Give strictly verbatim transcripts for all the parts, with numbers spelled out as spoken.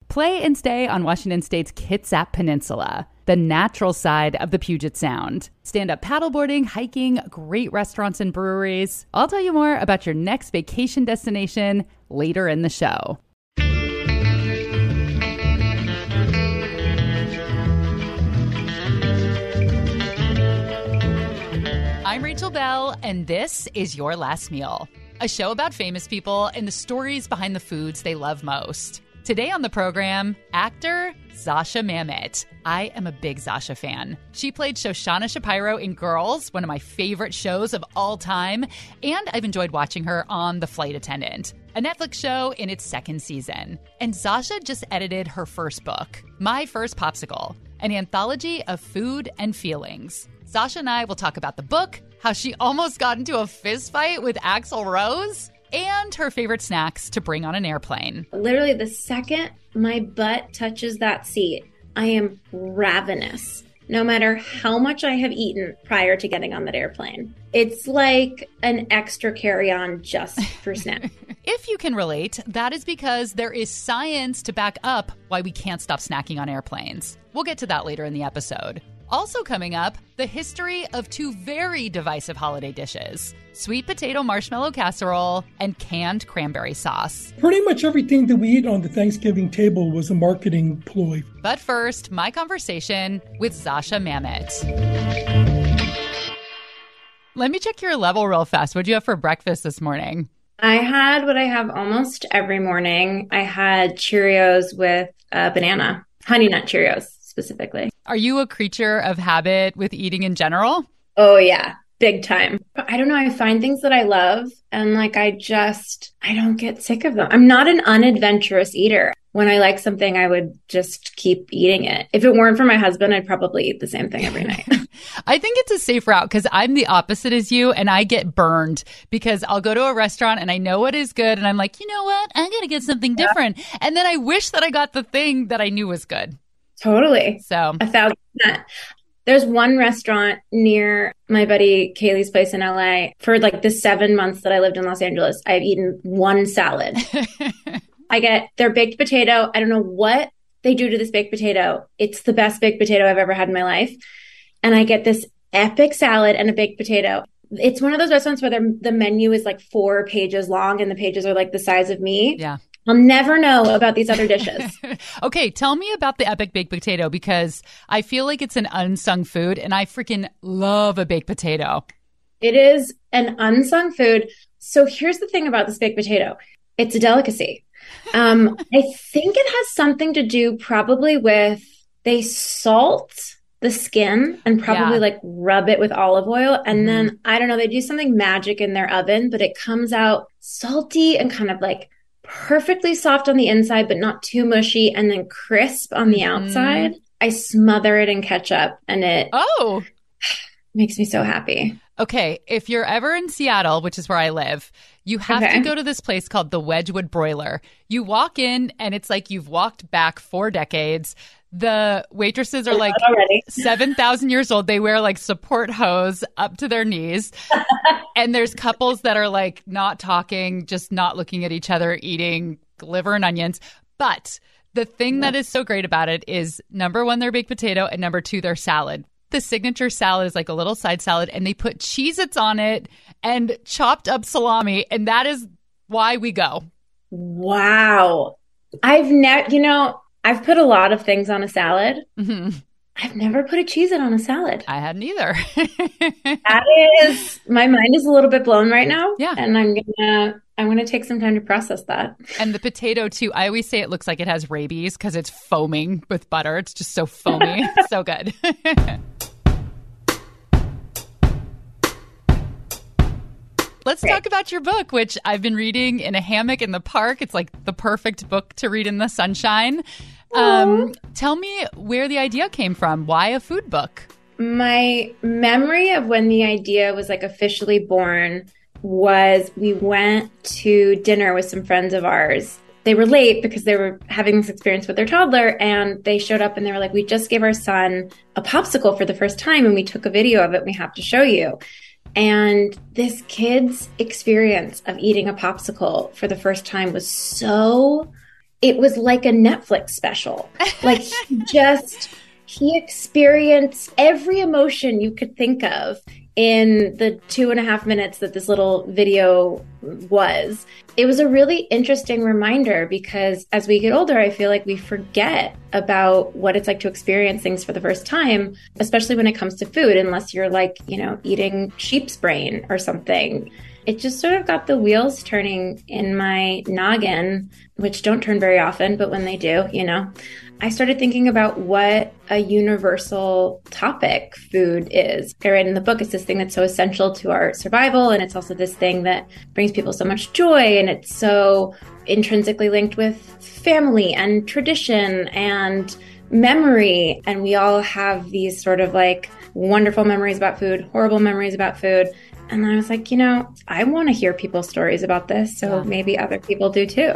play and stay on Washington State's Kitsap Peninsula, the natural side of the Puget Sound. Stand-up paddleboarding, hiking, great restaurants and breweries. I'll tell you more about your next vacation destination later in the show. I'm Rachel Bell, and this is Your Last Meal, a show about famous people and the stories behind the foods they love most. Today on the program, actor Zosia Mamet. I am a big Zosia fan. She played Shoshana Shapiro in Girls, one of my favorite shows of all time, and I've enjoyed watching her on The Flight Attendant, a Netflix show in its second season. And Zosia just edited her first book, My First Popsicle, an anthology of food and feelings. Zosia and I will talk about the book, how she almost got into a fist fight with Axl Rose, and her favorite snacks to bring on an airplane. Literally, the second my butt touches that seat, I am ravenous, no matter how much I have eaten prior to getting on that airplane. It's like an extra carry-on just for snacks. If you can relate, that is because there is science to back up why we can't stop snacking on airplanes. We'll get to that later in the episode. Also coming up, the history of two very divisive holiday dishes, sweet potato marshmallow casserole and canned cranberry sauce. Pretty much everything that we eat on the Thanksgiving table was a marketing ploy. But first, my conversation with Zosia Mamet. Let me check your level real fast. What did you have for breakfast this morning? I had what I have almost every morning. I had Cheerios with a banana, Honey Nut Cheerios specifically. Are you a creature of habit with eating in general? Oh, yeah. Big time. I don't know. I find things that I love and like I just, I don't get sick of them. I'm not an unadventurous eater. When I like something, I would just keep eating it. If it weren't for my husband, I'd probably eat the same thing every night. I think it's a safe route because I'm the opposite as you and I get burned because I'll go to a restaurant and I know what is good and I'm like, you know what? I got to get something different. Yeah. And then I wish that I got the thing that I knew was good. Totally. So a thousand percent. There's one restaurant near my buddy Kaylee's place in L A. For like the seven months that I lived in Los Angeles, I've eaten one salad. I get their baked potato. I don't know what they do to this baked potato. It's the best baked potato I've ever had in my life. And I get this epic salad and a baked potato. It's one of those restaurants where the menu is like four pages long and the pages are like the size of me. Yeah. I'll never know about these other dishes. Okay, tell me about the epic baked potato because I feel like it's an unsung food and I freaking love a baked potato. It is an unsung food. So here's the thing about this baked potato. It's a delicacy. Um, I think it has something to do probably with they salt the skin and probably yeah. like rub it with olive oil. And mm-hmm. then, I don't know, they do something magic in their oven, but it comes out salty and kind of like perfectly soft on the inside, but not too mushy, and then crisp on the mm-hmm. outside. I smother it in ketchup and it oh makes me so happy. Okay, if you're ever in Seattle, which is where I live, you have okay. to go to this place called the Wedgwood Broiler. You walk in and it's like you've walked back four decades. The waitresses are like seven thousand years old. They wear like support hose up to their knees. And there's couples that are like not talking, just not looking at each other, eating liver and onions. But the thing that is so great about it is number one, their baked potato, and number two, their salad. The signature salad is like a little side salad and they put Cheez-Its on it and chopped up salami. And that is why we go. Wow. I've never, you know, I've put a lot of things on a salad. Mm-hmm. I've never put a Cheez-It on a salad. I hadn't either. That is, my mind is a little bit blown right now. Yeah. And I'm going to, I'm going to take some time to process that. And the potato too, I always say it looks like it has rabies because it's foaming with butter. It's just so foamy. So good. Let's talk about your book, which I've been reading in a hammock in the park. It's like the perfect book to read in the sunshine. Um, tell me where the idea came from. Why a food book? My memory of when the idea was like officially born was we went to dinner with some friends of ours. They were late because they were having this experience with their toddler, and they showed up and they were like, we just gave our son a popsicle for the first time and we took a video of it. We have to show you. And this kid's experience of eating a popsicle for the first time was so it was like a Netflix special. Like he just, he experienced every emotion you could think of in the two and a half minutes that this little video was. It was a really interesting reminder because as we get older, I feel like we forget about what it's like to experience things for the first time, especially when it comes to food, unless you're like, you know, eating sheep's brain or something. It just sort of got the wheels turning in my noggin, which don't turn very often, but when they do, you know, I started thinking about what a universal topic food is. I write in the book, it's this thing that's so essential to our survival. And it's also this thing that brings people so much joy. And it's so intrinsically linked with family and tradition and memory. And we all have these sort of like wonderful memories about food, horrible memories about food. And I was like, you know, I want to hear people's stories about this. So yeah. Maybe other people do too.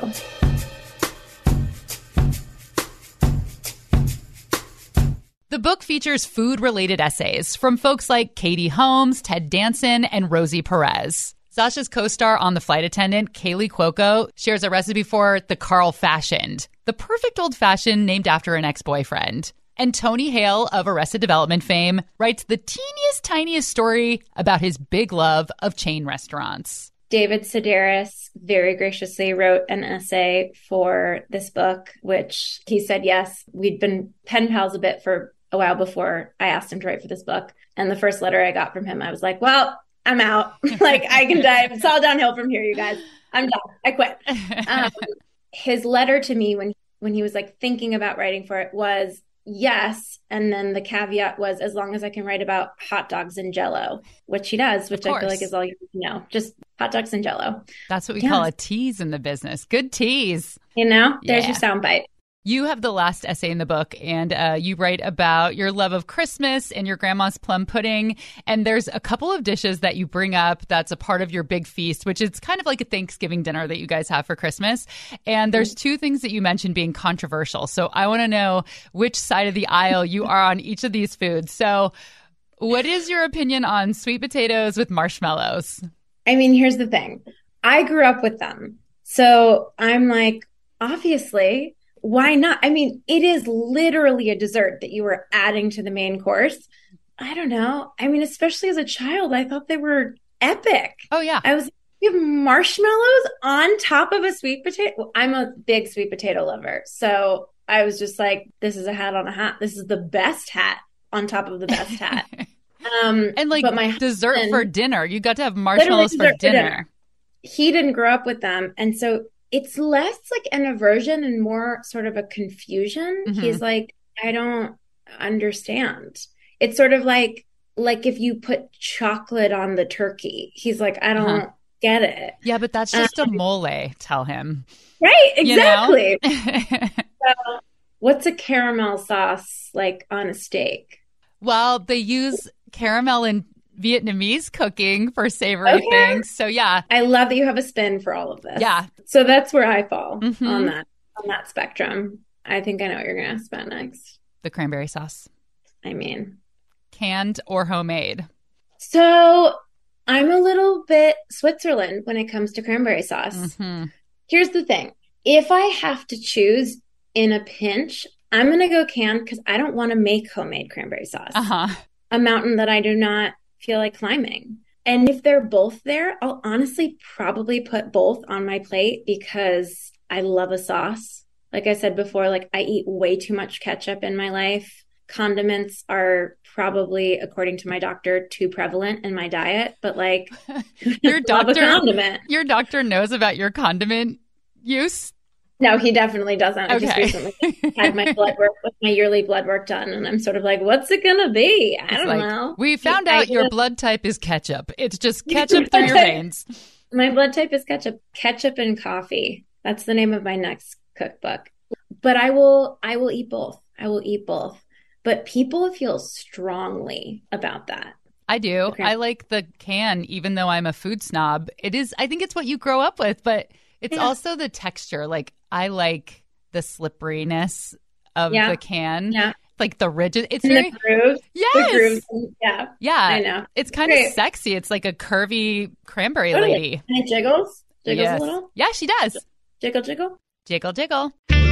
The book features food-related essays from folks like Katie Holmes, Ted Danson, and Rosie Perez. Sasha's co-star on The Flight Attendant, Kaylee Cuoco, shares a recipe for the Carl Fashioned, the perfect old-fashioned named after an ex-boyfriend. And Tony Hale of Arrested Development fame writes the teeniest, tiniest story about his big love of chain restaurants. David Sedaris very graciously wrote an essay for this book, which he said yes. We'd been pen pals a bit for a while before I asked him to write for this book. And the first letter I got from him, I was like, well, I'm out. Like, I can dive. It's all downhill from here, you guys. I'm done. I quit. Um, his letter to me when, when he was like thinking about writing for it was yes. And then the caveat was as long as I can write about hot dogs and Jell-O, which he does, which I feel like is all you need to know. Just hot dogs and Jell-O. That's what we yeah. call a tease in the business. Good tease. You know, there's yeah. your soundbite. You have the last essay in the book, and uh, you write about your love of Christmas and your grandma's plum pudding. And there's a couple of dishes that you bring up that's a part of your big feast, which is kind of like a Thanksgiving dinner that you guys have for Christmas. And there's two things that you mentioned being controversial. So I want to know which side of the aisle you are on each of these foods. So what is your opinion on sweet potatoes with marshmallows? I mean, here's the thing. I grew up with them. So I'm like, obviously, why not? I mean, it is literally a dessert that you were adding to the main course. I don't know. I mean, especially as a child, I thought they were epic. Oh, yeah. I was, you have marshmallows on top of a sweet potato. Well, I'm a big sweet potato lover. So I was just like, this is a hat on a hat. This is the best hat on top of the best hat. Um, and like but my dessert husband, for dinner. You got to have marshmallows for dinner. for dinner. He didn't grow up with them. And so it's less like an aversion and more sort of a confusion. Mm-hmm. He's like, I don't understand. It's sort of like, like if you put chocolate on the turkey, he's like, I don't uh-huh. get it. Yeah, but that's just um, a mole, tell him. Right, exactly. You know? So, what's a caramel sauce like on a steak? Well, they use caramel in Vietnamese cooking for savory okay. things. So yeah. I love that you have a spin for all of this. Yeah. So that's where I fall mm-hmm. on that on that spectrum. I think I know what you're going to ask about next. The cranberry sauce. I mean. Canned or homemade? So I'm a little bit Switzerland when it comes to cranberry sauce. Mm-hmm. Here's the thing. If I have to choose in a pinch, I'm going to go canned because I don't want to make homemade cranberry sauce. Uh-huh. A mountain that I do not feel like climbing. And if they're both there, I'll honestly probably put both on my plate because I love a sauce. Like I said before, like I eat way too much ketchup in my life. Condiments are probably, according to my doctor, too prevalent in my diet. But like, your doctor, condiment. Your doctor knows about your condiment use. No, he definitely doesn't. Okay. I just recently had my blood work, with my yearly blood work done, and I'm sort of like, what's it gonna be? I it's don't like, know. We found out your blood type is ketchup. It's just ketchup through your veins. My blood type is ketchup. Ketchup and coffee. That's the name of my next cookbook. But I will, I will eat both. I will eat both. But people feel strongly about that. I do. Okay. I like the can, even though I'm a food snob. It is, I think it's what you grow up with, but it's yeah. also the texture. Like I like the slipperiness of yeah. the can. Yeah. Like the rigid. It's and very the grooves. Yes. The grooves. Yeah. Yeah. I know. It's kind Great. of sexy. It's like a curvy cranberry totally. lady. And it jiggles. Jiggles yes. a little. Yeah, she does. Jiggle, jiggle. Jiggle, jiggle.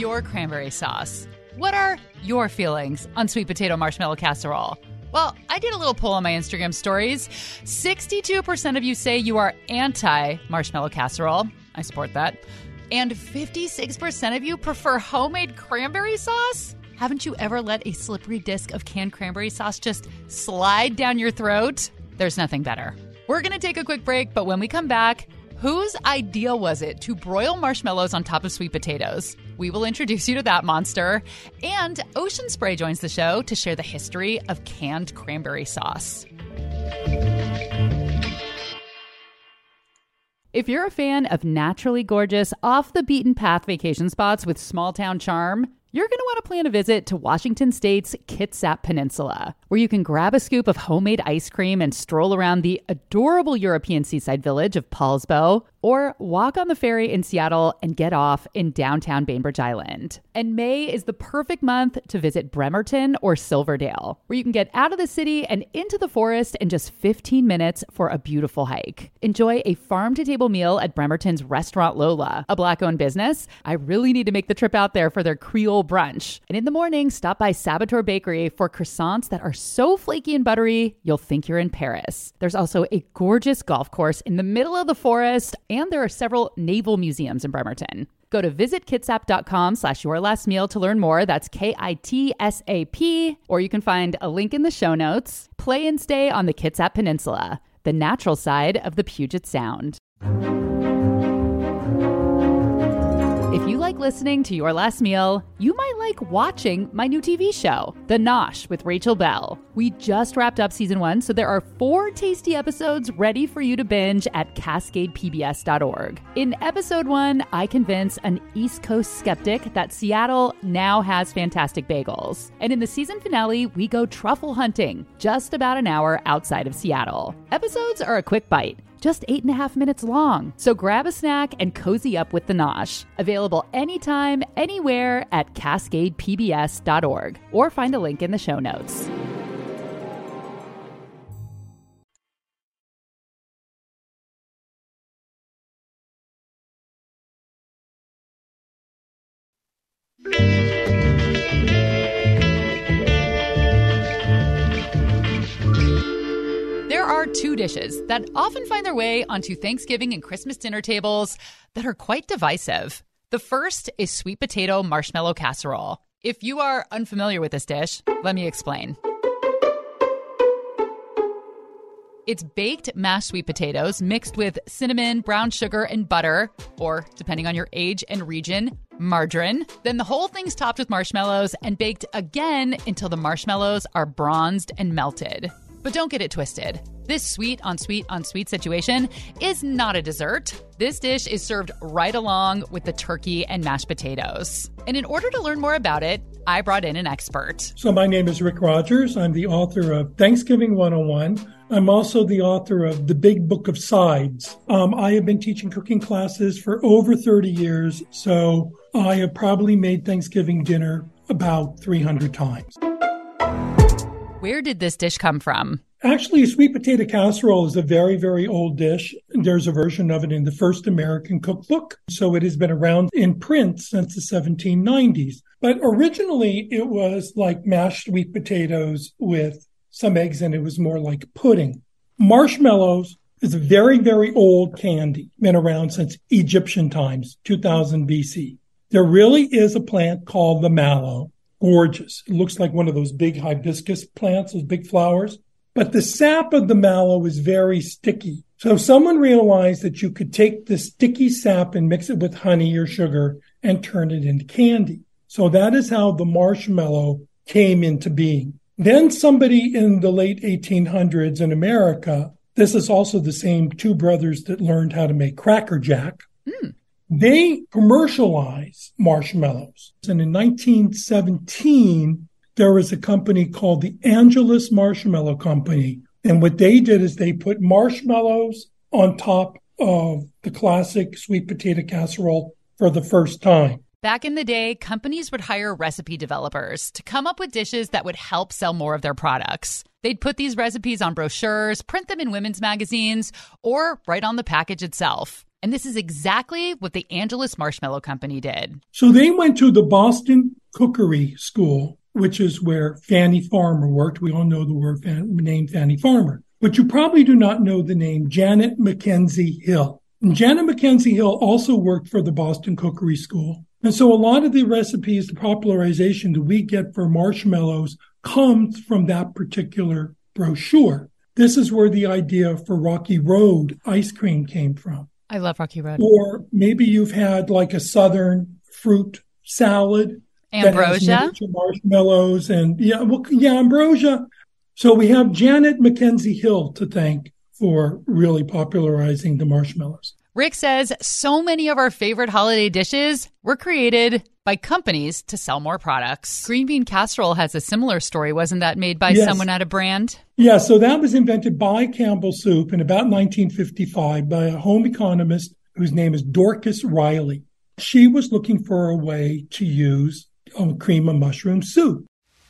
your cranberry sauce? What are your feelings on sweet potato marshmallow casserole? Well, I did a little poll on my Instagram stories. sixty-two percent of you say you are anti-marshmallow casserole. I support that. And fifty-six percent of you prefer homemade cranberry sauce? Haven't you ever let a slippery disc of canned cranberry sauce just slide down your throat? There's nothing better. We're going to take a quick break, but when we come back, whose idea was it to broil marshmallows on top of sweet potatoes? We will introduce you to that monster. And Ocean Spray joins the show to share the history of canned cranberry sauce. If you're a fan of naturally gorgeous, off-the-beaten-path vacation spots with small-town charm, you're going to want to plan a visit to Washington State's Kitsap Peninsula, where you can grab a scoop of homemade ice cream and stroll around the adorable European seaside village of Paulsbo, or walk on the ferry in Seattle and get off in downtown Bainbridge Island. And May is the perfect month to visit Bremerton or Silverdale, where you can get out of the city and into the forest in just fifteen minutes for a beautiful hike. Enjoy a farm-to-table meal at Bremerton's Restaurant Lola, a Black-owned business. I really need to make the trip out there for their Creole brunch. And in the morning, stop by Saboteur Bakery for croissants that are so flaky and buttery, you'll think you're in Paris. There's also a gorgeous golf course in the middle of the forest, and there are several naval museums in Bremerton. Go to visitkitsap.com slash your last meal to learn more. That's K I T S A P. Or you can find a link in the show notes. Play and stay on the Kitsap Peninsula, the natural side of the Puget Sound. If you like listening to Your Last Meal, you might like watching my new T V show, The Nosh with Rachel Bell. We just wrapped up season one, so there are four tasty episodes ready for you to binge at cascade p b s dot org. In episode one, I convince an East Coast skeptic that Seattle now has fantastic bagels. And in the season finale, we go truffle hunting, just about an hour outside of Seattle. Episodes are a quick bite, just eight and a half minutes long. So grab a snack and cozy up with The Nosh. Available anytime, anywhere at cascade p b s dot org, or find a link in the show notes. There are two dishes that often find their way onto Thanksgiving and Christmas dinner tables that are quite divisive. The first is sweet potato marshmallow casserole. If you are unfamiliar with this dish, let me explain. It's baked mashed sweet potatoes mixed with cinnamon, brown sugar, and butter, or, depending on your age and region, margarine. Then the whole thing's topped with marshmallows and baked again until the marshmallows are bronzed and melted. But don't get it twisted. This sweet on sweet on sweet situation is not a dessert. This dish is served right along with the turkey and mashed potatoes. And in order to learn more about it, I brought in an expert. So my name is Rick Rogers. I'm the author of Thanksgiving one oh one. I'm also the author of The Big Book of Sides. Um, I have been teaching cooking classes for over thirty years, so I have probably made Thanksgiving dinner about three hundred times. Where did this dish come from? Actually, sweet potato casserole is a very, very old dish. There's a version of it in the first American cookbook, so it has been around in print since the seventeen nineties. But originally, it was like mashed sweet potatoes with some eggs, and it was more like pudding. Marshmallows is a very, very old candy, been around since Egyptian times, two thousand B C. There really is a plant called the mallow. Gorgeous. It looks like one of those big hibiscus plants, those big flowers. But the sap of the mallow is very sticky. So someone realized that you could take the sticky sap and mix it with honey or sugar and turn it into candy. So that is how the marshmallow came into being. Then somebody in the late eighteen hundreds in America, this is also the same two brothers that learned how to make Cracker Jack. Mm. They commercialize marshmallows. And in nineteen seventeen, there was a company called the Angelus Marshmallow Company. And what they did is they put marshmallows on top of the classic sweet potato casserole for the first time. Back in the day, companies would hire recipe developers to come up with dishes that would help sell more of their products. They'd put these recipes on brochures, print them in women's magazines, or right on the package itself. And this is exactly what the Angelus Marshmallow Company did. So they went to the Boston Cookery School, which is where Fannie Farmer worked. We all know the word fan, name Fannie Farmer. But you probably do not know the name Janet Mackenzie Hill. And Janet Mackenzie Hill also worked for the Boston Cookery School. And so a lot of the recipes, the popularization that we get for marshmallows comes from that particular brochure. This is where the idea for Rocky Road ice cream came from. I love Rocky Road. Or maybe you've had like a Southern fruit salad. Ambrosia. That has marshmallows and yeah, well, yeah, ambrosia. So we have Janet Mackenzie Hill to thank for really popularizing the marshmallows. Rick says so many of our favorite holiday dishes were created by companies to sell more products. Green bean casserole has a similar story. Wasn't that made by yes. someone at a brand? Yeah, so that was invented by Campbell Soup in about nineteen fifty-five by a home economist whose name is Dorcas Riley. She was looking for a way to use um, cream of mushroom soup.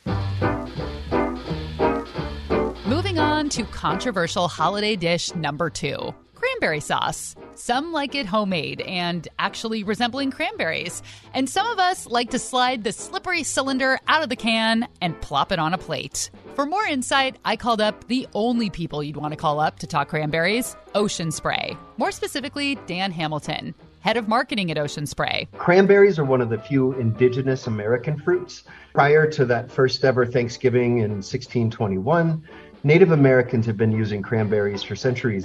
Moving on to controversial holiday dish number two. Cranberry sauce. Some like it homemade and actually resembling cranberries. And some of us like to slide the slippery cylinder out of the can and plop it on a plate. For more insight, I called up the only people you'd want to call up to talk cranberries, Ocean Spray. More specifically, Dan Hamilton, head of marketing at Ocean Spray. Cranberries are one of the few indigenous American fruits. Prior to that first ever Thanksgiving in sixteen twenty-one, Native Americans have been using cranberries for centuries.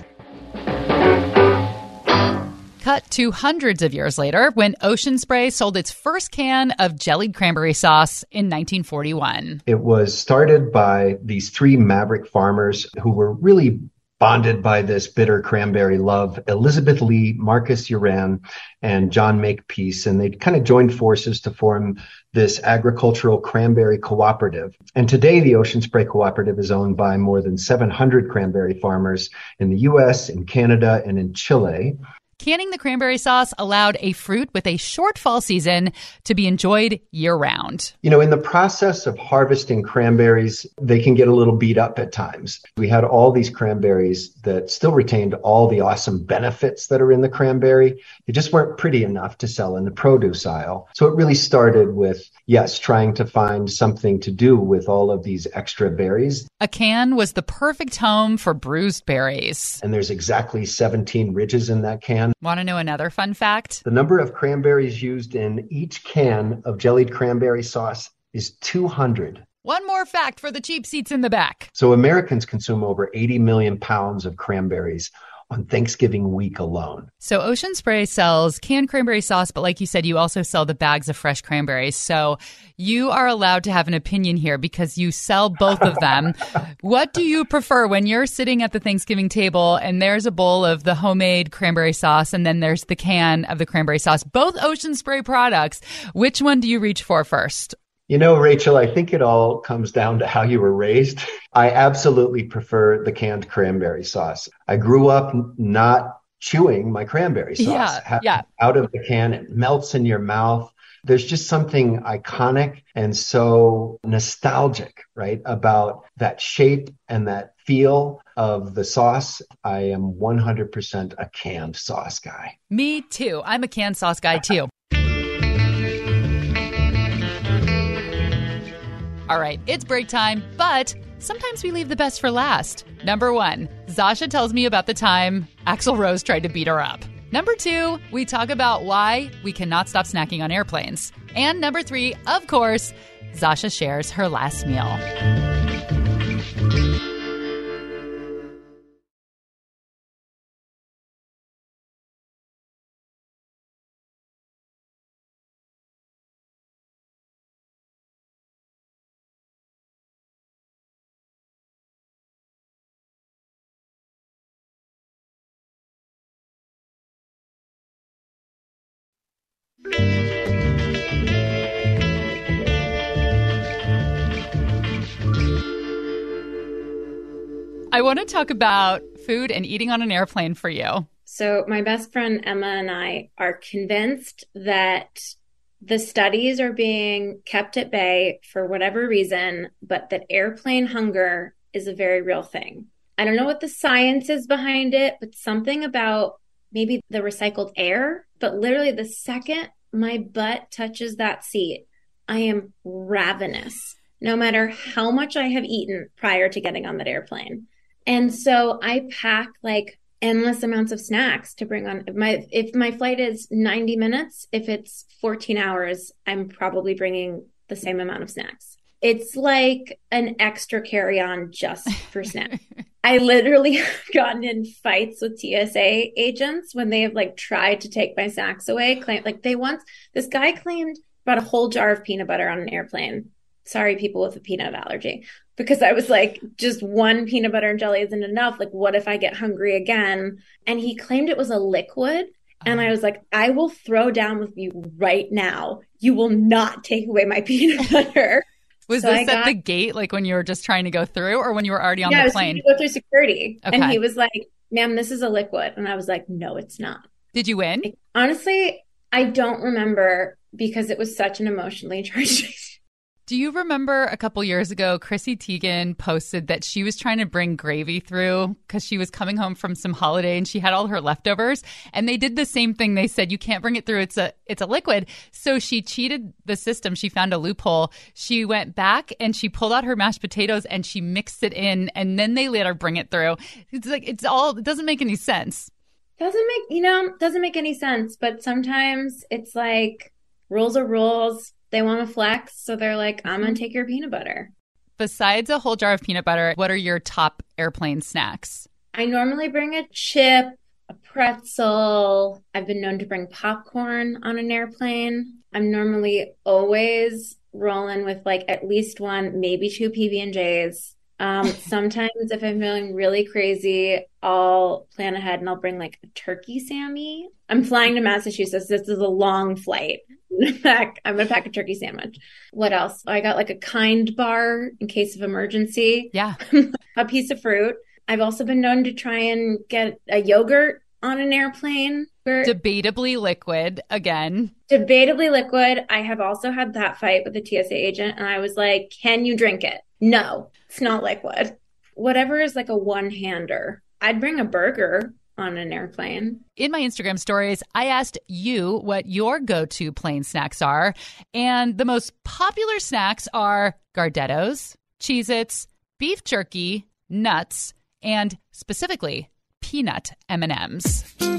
Cut to hundreds of years later when Ocean Spray sold its first can of jellied cranberry sauce in nineteen forty-one. It was started by these three maverick farmers who were really bonded by this bitter cranberry love, Elizabeth Lee, Marcus Uran, and John Makepeace. And they kind of joined forces to form this agricultural cranberry cooperative. And today, the Ocean Spray Cooperative is owned by more than seven hundred cranberry farmers in the U S, in Canada, and in Chile. Canning the cranberry sauce allowed a fruit with a short fall season to be enjoyed year-round. You know, in the process of harvesting cranberries, they can get a little beat up at times. We had all these cranberries that still retained all the awesome benefits that are in the cranberry. They just weren't pretty enough to sell in the produce aisle. So it really started with, yes, trying to find something to do with all of these extra berries. A can was the perfect home for bruised berries. And there's exactly seventeen ridges in that can. Want to know another fun fact? The number of cranberries used in each can of jellied cranberry sauce is two hundred. One more fact for the cheap seats in the back. So Americans consume over eighty million pounds of cranberries on Thanksgiving week alone. So Ocean Spray sells canned cranberry sauce, but like you said, you also sell the bags of fresh cranberries. So you are allowed to have an opinion here because you sell both of them. What do you prefer when you're sitting at the Thanksgiving table and there's a bowl of the homemade cranberry sauce and then there's the can of the cranberry sauce, both Ocean Spray products? Which one do you reach for first? You know, Rachel, I think it all comes down to how you were raised. I absolutely prefer the canned cranberry sauce. I grew up not chewing my cranberry sauce. Yeah, yeah. Out of the can, it melts in your mouth. There's just something iconic and so nostalgic, right, about that shape and that feel of the sauce. I am one hundred percent a canned sauce guy. Me too. I'm a canned sauce guy too. All right, it's break time, but sometimes we leave the best for last. Number one, Zasha tells me about the time Axl Rose tried to beat her up. Number two, we talk about why we cannot stop snacking on airplanes. And number three, of course, Zasha shares her last meal. I want to talk about food and eating on an airplane for you. So my best friend Emma and I are convinced that the studies are being kept at bay for whatever reason, but that airplane hunger is a very real thing. I don't know what the science is behind it, but something about maybe the recycled air, but literally the second my butt touches that seat, I am ravenous, no matter how much I have eaten prior to getting on that airplane. And so I pack like endless amounts of snacks to bring on. If my, if my flight is ninety minutes, if it's fourteen hours, I'm probably bringing the same amount of snacks. It's like an extra carry-on just for snacks. I literally have gotten in fights with T S A agents when they have like tried to take my snacks away. Claim, like they once, this guy claimed about a whole jar of peanut butter on an airplane. Sorry, people with a peanut allergy. Because I was like, just one peanut butter and jelly isn't enough. Like, what if I get hungry again? And he claimed it was a liquid. And I was like, I will throw down with you right now. You will not take away my peanut butter. Was so this I at got, the gate, like when you were just trying to go through, or when you were already on yeah, the plane? Yeah, I was go through security. Okay. And he was like, ma'am, this is a liquid. And I was like, no, it's not. Did you win? Like, honestly, I don't remember because it was such an emotionally charged. Do you remember a couple years ago, Chrissy Teigen posted that she was trying to bring gravy through because she was coming home from some holiday and she had all her leftovers, and they did the same thing. They said, you can't bring it through. It's a, it's a liquid. So she cheated the system. She found a loophole. She went back and she pulled out her mashed potatoes and she mixed it in, and then they let her bring it through. It's like, it's all, it doesn't make any sense. Doesn't make, you know, doesn't make any sense. But sometimes it's like rules are rules. They want to flex, so they're like, I'm going to take your peanut butter. Besides a whole jar of peanut butter, what are your top airplane snacks? I normally bring a chip, a pretzel. I've been known to bring popcorn on an airplane. I'm normally always rolling with like at least one, maybe two P B and J's. Um, sometimes if I'm feeling really crazy, I'll plan ahead and I'll bring like a turkey Sammy. I'm flying to Massachusetts. This is a long flight. Pack, I'm going to pack a turkey sandwich. What else? I got like a Kind bar in case of emergency. Yeah. A piece of fruit. I've also been known to try and get a yogurt on an airplane. Debatably liquid again. Debatably liquid. I have also had that fight with a T S A agent and I was like, can you drink it? No, it's not liquid. Whatever is like a one-hander. I'd bring a burger on an airplane. In my Instagram stories, I asked you what your go-to plane snacks are. And the most popular snacks are Gardettos, Cheez-Its, beef jerky, nuts, and specifically peanut M and M's.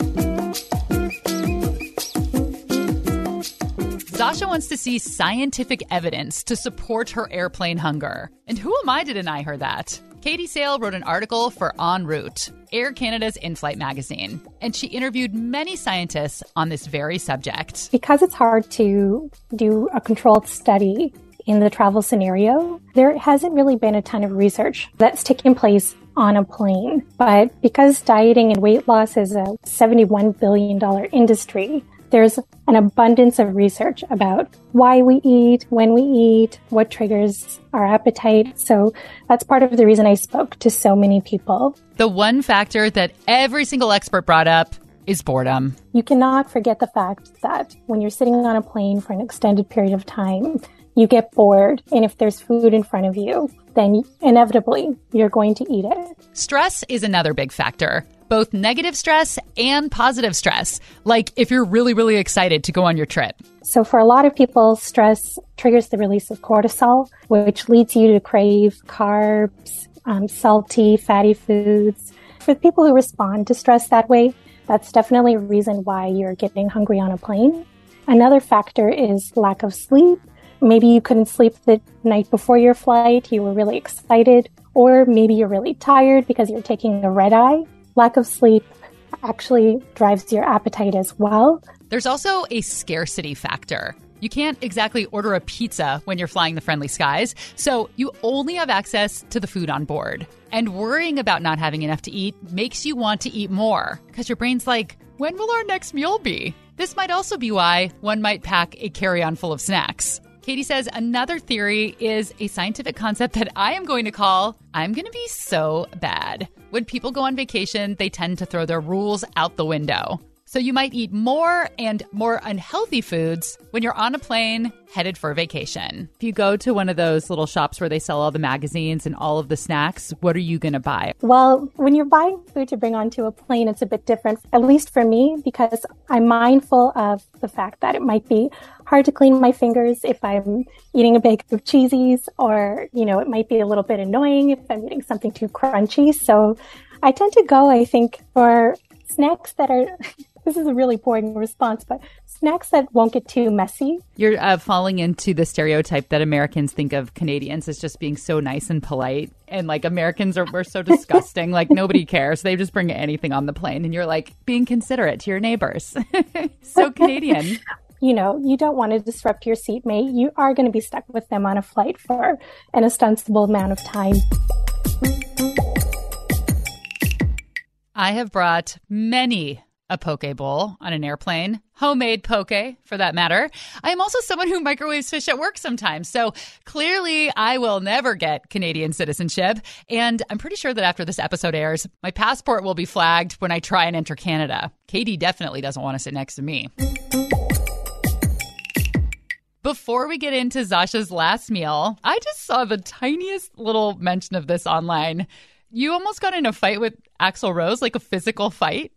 Zasha wants to see scientific evidence to support her airplane hunger. And who am I to deny her that? Katie Sale wrote an article for En Route, Air Canada's in-flight magazine, and she interviewed many scientists on this very subject. Because it's hard to do a controlled study in the travel scenario, there hasn't really been a ton of research that's taken place on a plane. But because dieting and weight loss is a seventy-one billion dollars industry, there's an abundance of research about why we eat, when we eat, what triggers our appetite. So that's part of the reason I spoke to so many people. The one factor that every single expert brought up is boredom. You cannot forget the fact that when you're sitting on a plane for an extended period of time, you get bored. And if there's food in front of you, then inevitably you're going to eat it. Stress is another big factor. Both negative stress and positive stress, like if you're really, really excited to go on your trip. So for a lot of people, stress triggers the release of cortisol, which leads you to crave carbs, um, salty, fatty foods. For people who respond to stress that way, that's definitely a reason why you're getting hungry on a plane. Another factor is lack of sleep. Maybe you couldn't sleep the night before your flight, you were really excited, or maybe you're really tired because you're taking a red eye. Lack of sleep actually drives your appetite as well. There's also a scarcity factor. You can't exactly order a pizza when you're flying the friendly skies, so you only have access to the food on board. And worrying about not having enough to eat makes you want to eat more, because your brain's like, when will our next meal be? This might also be why one might pack a carry-on full of snacks. Katie says another theory is a scientific concept that I am going to call, I'm going to be so bad. When people go on vacation, they tend to throw their rules out the window. So you might eat more and more unhealthy foods when you're on a plane headed for vacation. If you go to one of those little shops where they sell all the magazines and all of the snacks, what are you going to buy? Well, when you're buying food to bring onto a plane, it's a bit different, at least for me, because I'm mindful of the fact that it might be hard to clean my fingers if I'm eating a bag of cheesies, or, you know, it might be a little bit annoying if I'm eating something too crunchy. So I tend to go, I think, for snacks that are, this is a really boring response, but snacks that won't get too messy. You're uh, falling into the stereotype that Americans think of Canadians as just being so nice and polite. And like Americans are, we're so disgusting. Like nobody cares. They just bring anything on the plane. And you're like being considerate to your neighbors. So Canadian. You know, you don't want to disrupt your seatmate. You are going to be stuck with them on a flight for an ostensible amount of time. I have brought many a poke bowl on an airplane, homemade poke for that matter. I am also someone who microwaves fish at work sometimes. So clearly I will never get Canadian citizenship. And I'm pretty sure that after this episode airs, my passport will be flagged when I try and enter Canada. Katie definitely doesn't want to sit next to me. Before we get into Zasha's last meal, I just saw the tiniest little mention of this online. You almost got in a fight with Axl Rose, like a physical fight?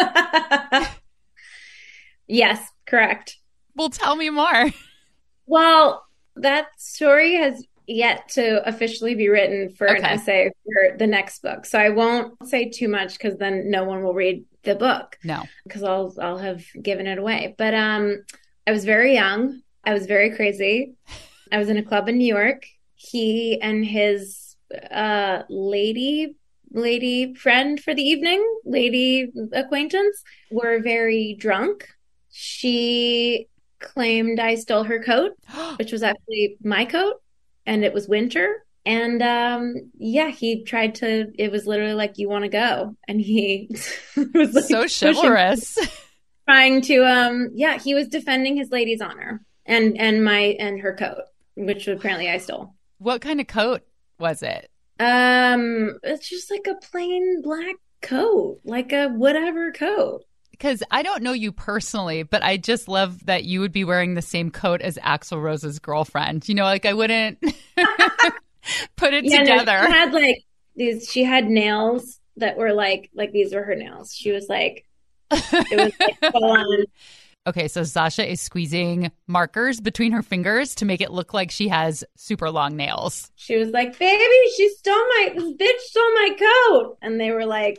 Yes, correct. Well, tell me more. Well, that story has yet to officially be written for Okay. an essay for the next book. So I won't say too much because then no one will read the book. No. Because I'll I'll have given it away. But um, I was very young. I was very crazy. I was in a club in New York. He and his uh, lady lady friend for the evening, lady acquaintance, were very drunk. She claimed I stole her coat, which was actually my coat, and it was winter. And um, yeah, he tried to, it was literally like, you want to go? And he was like, So chivalrous. trying to, um, yeah, he was defending his lady's honor and, and my, and her coat, which apparently I stole. What kind of coat was it? Um, it's just like a plain black coat, like a whatever coat. Because I don't know you personally, but I just love that you would be wearing the same coat as Axl Rose's girlfriend. You know, like I wouldn't put it Yeah, no, together. she had like these, she had nails that were like, like these were her nails. She was like, it was like full on. Okay, so Zasha is squeezing markers between her fingers to make it look like she has super long nails. She was like, baby, she stole my, this bitch stole my coat. And they were like,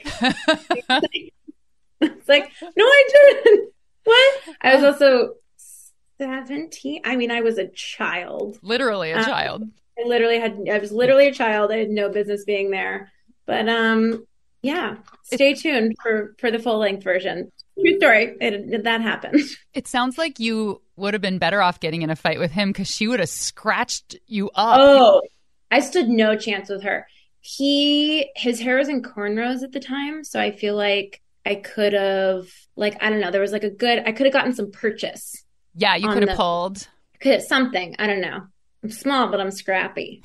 it's like, no, I didn't. What? I was also seventeen. I mean, I was a child. Literally a Um, child. I literally had, I was literally a child. I had no business being there. But um, yeah, stay tuned for, for the full length version. True story. It, that happened. It sounds like you would have been better off getting in a fight with him because she would have scratched you up. Oh, I stood no chance with her. He, his hair was in cornrows at the time. So I feel like I could have, like, I don't know. There was like a good, I could have gotten some purchase. Yeah, you on could have the- pulled. Could have something. I don't know. I'm small, but I'm scrappy.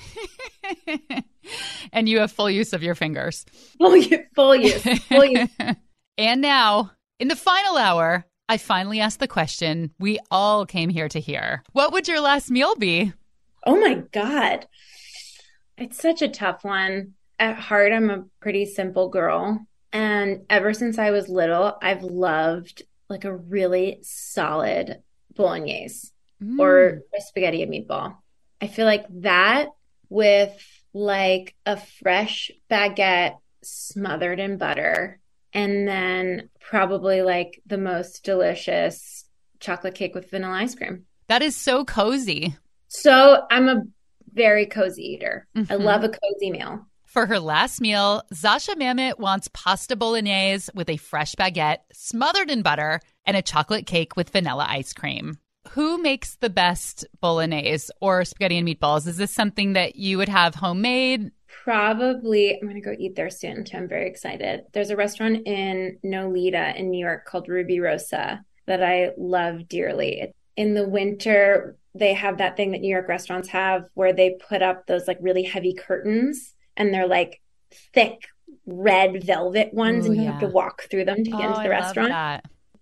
And you have full use of your fingers. Full use. Full use. Full use. And now, in the final hour, I finally asked the question we all came here to hear. What would your last meal be? Oh my God. It's such a tough one. At heart, I'm a pretty simple girl. And ever since I was little, I've loved like a really solid bolognese Mm. or a spaghetti and meatball. I feel like that with like a fresh baguette smothered in butter, and then probably like the most delicious chocolate cake with vanilla ice cream. That is so cozy. So I'm a very cozy eater. I Mhm. love a cozy meal. For her last meal, Zasha Mamet wants pasta bolognese with a fresh baguette smothered in butter and a chocolate cake with vanilla ice cream. Who makes the best bolognese or spaghetti and meatballs? Is this something that you would have homemade? Probably, I'm going to go eat there soon too. I'm very excited. There's a restaurant in Nolita in New York called Ruby Rosa that I love dearly. In the winter, they have that thing that New York restaurants have where they put up those like really heavy curtains, and they're like thick red velvet ones, Ooh, and you yeah. have to walk through them to get Oh, into the I love restaurant. that.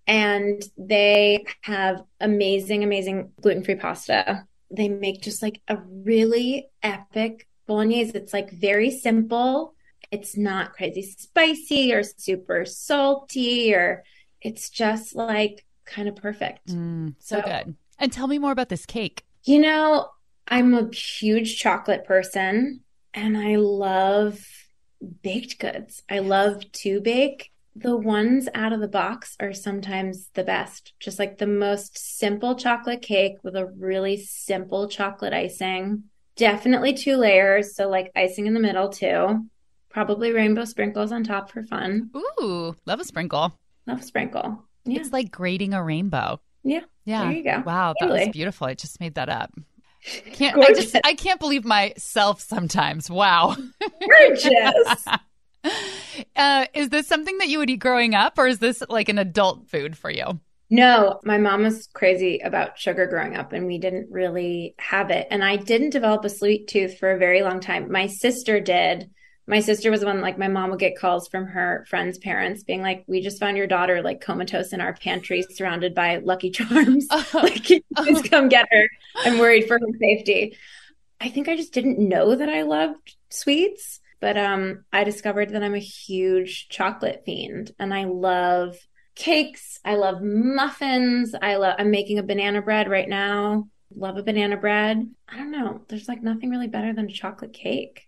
And they have amazing, amazing gluten-free pasta. They make just like a really epic bolognese. It's like very simple. It's not crazy spicy or super salty, or it's just like kind of perfect. Mm, so, so good. And tell me more about this cake. You know, I'm a huge chocolate person and I love baked goods. I love to bake. The ones out of the box are sometimes the best. Just like the most simple chocolate cake with a really simple chocolate icing. Definitely two layers. So like icing in the middle too. Probably rainbow sprinkles on top for fun. Ooh, love a sprinkle. Love a sprinkle. Yeah. It's like grating a rainbow. Yeah. Yeah. There you go. Wow, totally. That was beautiful. I just made that up. Can't I just I can't believe myself sometimes. Wow. Gorgeous. uh, is this something that you would eat growing up, or is this like an adult food for you? No, my mom was crazy about sugar growing up and we didn't really have it. And I didn't develop a sweet tooth for a very long time. My sister did. My sister was the one, like my mom would get calls from her friends' parents being like, we just found your daughter like comatose in our pantry surrounded by Lucky Charms. Oh. Like, please come get her. I'm worried for her safety. I think I just didn't know that I loved sweets, but um, I discovered that I'm a huge chocolate fiend and I love cakes. I love muffins. I love, I'm making a banana bread right now. Love a banana bread. I don't know. There's like nothing really better than a chocolate cake.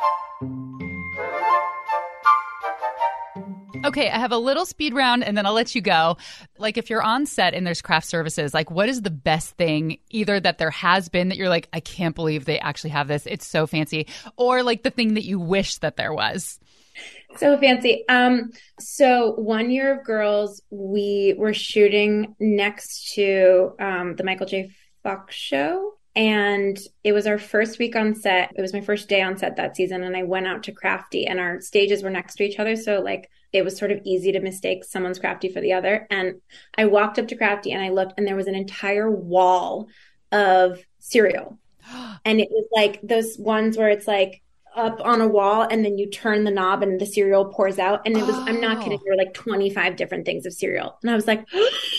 Okay, I have a little speed round and then I'll let you go. Like if you're on set and there's craft services, like what is the best thing either that there has been that you're like, I can't believe they actually have this. It's so fancy. Or like the thing that you wish that there was. So fancy. Um, so one year of Girls, we were shooting next to um, the Michael J. Fox show. And it was our first week on set. It was my first day on set that season. And I went out to Crafty and our stages were next to each other. So like it was sort of easy to mistake someone's Crafty for the other. And I walked up to Crafty and I looked and there was an entire wall of cereal. And it was like those ones where it's like up on a wall and then you turn the knob and the cereal pours out. And it was, oh. I'm not kidding, there were like twenty-five different things of cereal. And I was like,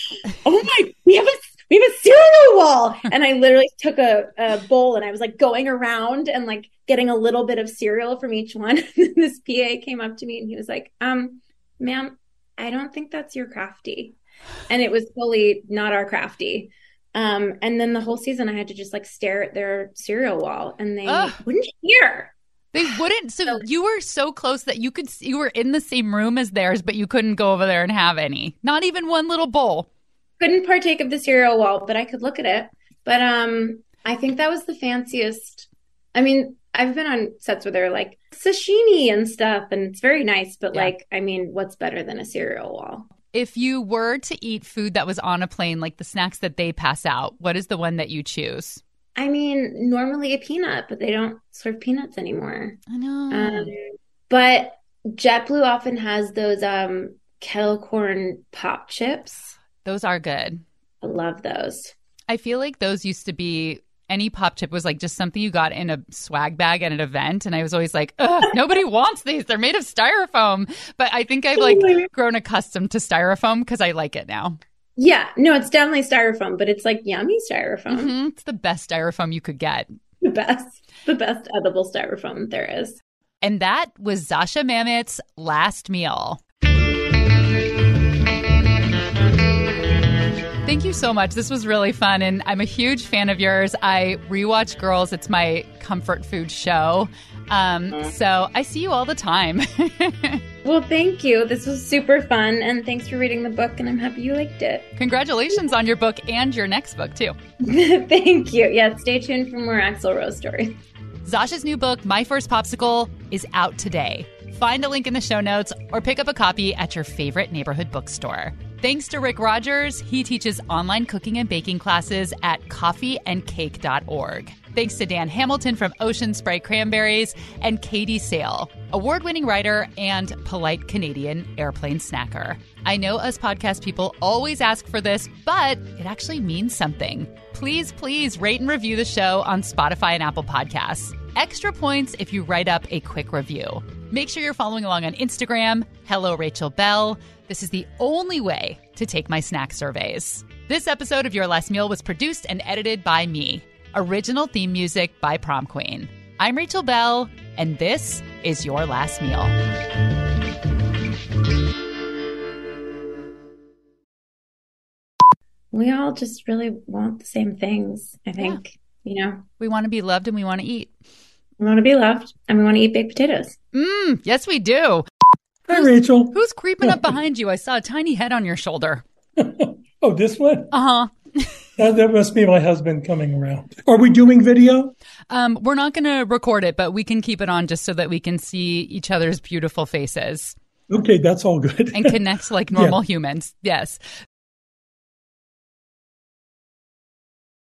oh my, we have a We have a cereal wall. And I literally took a, a bowl and I was like going around and like getting a little bit of cereal from each one. And this P A came up to me and he was like, um, ma'am, I don't think that's your Crafty. And it was fully not our Crafty. Um, and then the whole season I had to just like stare at their cereal wall and they Ugh. wouldn't hear. They wouldn't. So you were so close that you could, you were in the same room as theirs, but you couldn't go over there and have any, not even one little bowl. Couldn't partake of the cereal wall, but I could look at it. But um, I think that was the fanciest. I mean, I've been on sets where they're like sashimi and stuff, and it's very nice. But yeah. like, I mean, what's better than a cereal wall? If you were to eat food that was on a plane, like the snacks that they pass out, what is the one that you choose? I mean, normally a peanut, but they don't serve peanuts anymore. I know. Um, but JetBlue often has those um, kettle corn pop chips. Those are good. I love those. I feel like those used to be, any pop chip was like just something you got in a swag bag at an event. And I was always like, ugh, nobody wants these. They're made of styrofoam. But I think I've like grown accustomed to styrofoam because I like it now. Yeah, no, it's definitely styrofoam, but it's like yummy styrofoam. Mm-hmm. It's the best styrofoam you could get. The best, the best edible styrofoam there is. And that was Zascha Mamet's last meal. Thank you so much. This was really fun, and I'm a huge fan of yours. I rewatch Girls. It's my comfort food show. Um, so I see you all the time. Well, thank you. This was super fun, and thanks for reading the book, and I'm happy you liked it. Congratulations on your book and your next book, too. Thank you. Yeah, stay tuned for more Axl Rose stories. Zascha's new book, My First Popsicle, is out today. Find a link in the show notes or pick up a copy at your favorite neighborhood bookstore. Thanks to Rick Rogers. He teaches online cooking and baking classes at coffee and cake dot org. Thanks to Dan Hamilton from Ocean Spray Cranberries and Katie Sale, award-winning writer and polite Canadian airplane snacker. I know us podcast people always ask for this, but it actually means something. Please, please rate and review the show on Spotify and Apple Podcasts. Extra points if you write up a quick review. Make sure you're following along on Instagram. Hello, Rachel Bell. This is the only way to take my snack surveys. This episode of Your Last Meal was produced and edited by me. Original theme music by Prom Queen. I'm Rachel Bell, and this is Your Last Meal. We all just really want the same things, I think. Yeah. You know, we want to be loved and we want to eat. We want to be loved and we want to eat baked potatoes. Mmm, yes, we do. Hi, who's, Rachel. Who's creeping up behind you? I saw a tiny head on your shoulder. Oh, this one? Uh-huh. that, that must be my husband coming around. Are we doing video? Um, we're not going to record it, but we can keep it on just so that we can see each other's beautiful faces. Okay, that's all good. And connect like normal yeah. humans. Yes.